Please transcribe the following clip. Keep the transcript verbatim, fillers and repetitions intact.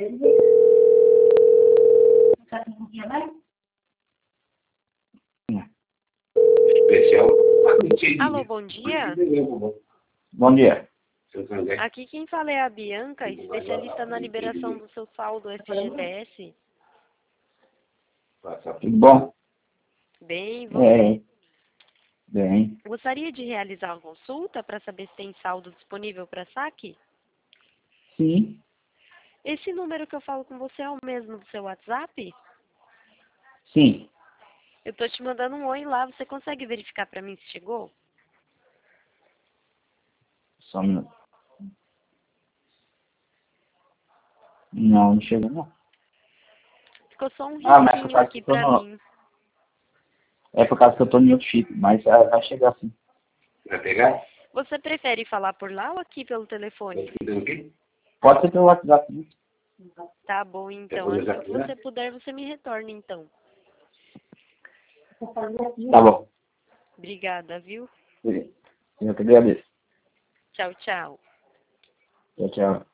Especial. Alô, bom dia. Bom dia. Aqui quem fala é a Bianca, especialista na liberação do seu saldo F G T S. Tudo bom? Bem, você? É. Bem. Gostaria de realizar uma consulta para saber se tem saldo disponível para saque? Sim. Esse número que eu falo com você é o mesmo do seu WhatsApp? Sim. Eu tô te mandando um oi lá, você consegue verificar para mim se chegou? Só um minuto. Não, não chegou não. Ficou só um Ah, mas por risquinho causa aqui que eu tô para no... mim. É por causa que eu tô em outro chip, mas ah, vai chegar sim. Vai pegar? Você prefere falar por lá ou aqui pelo telefone? Pode ser pelo WhatsApp. Né? Tá bom, então. Assim que você puder, você me retorna, então. Tá bom. Obrigada, viu? Eu que agradeço. Tchau, tchau. Tchau, tchau.